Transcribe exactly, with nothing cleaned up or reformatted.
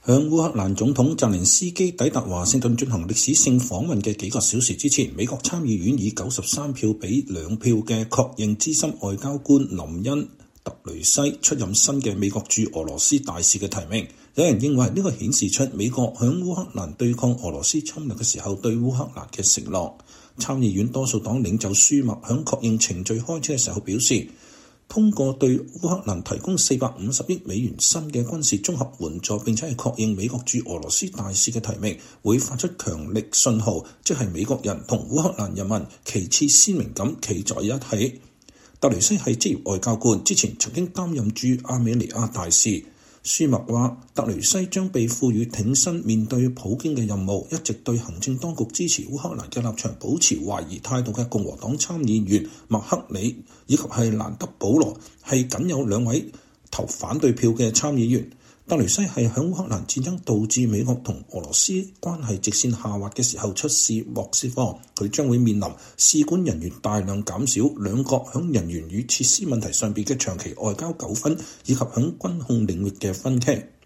向烏克蘭總統澤連斯基抵達華盛頓進行歷史性訪問嘅幾個小時之前，美國參議院以九十三票比兩票嘅確認資深外交官林恩特雷西出任新嘅美國駐俄羅斯大使嘅提名。有人認為呢個顯示出美國響烏克蘭對抗俄羅斯侵略嘅時候對烏克蘭嘅承諾。參議院多數黨領袖舒默響確認程序開始嘅時候表示，通過對烏克蘭提供四百五十億美元新嘅軍事綜合援助，並且係確認美國駐俄羅斯大使嘅提名，會發出強力信號，即係美國人同烏克蘭人民旗幟鮮明咁企在一起。特雷西係職業外交官，之前曾經擔任駐亞美尼亞大使。舒默話，特雷西將被賦予挺身面對普京嘅任務。一直對行政當局支持烏克蘭嘅立場保持懷疑態度嘅共和黨參議員麥克里以及係蘭德保羅係僅有兩位投反對票嘅參議員。特雷西係響烏克蘭戰爭導致美國同俄羅斯關係直線下滑嘅時候出使莫斯科，佢將會面臨使館人員大量減少、兩國響人員與設施問題上邊嘅長期外交糾紛，以及響軍控領域嘅分歧。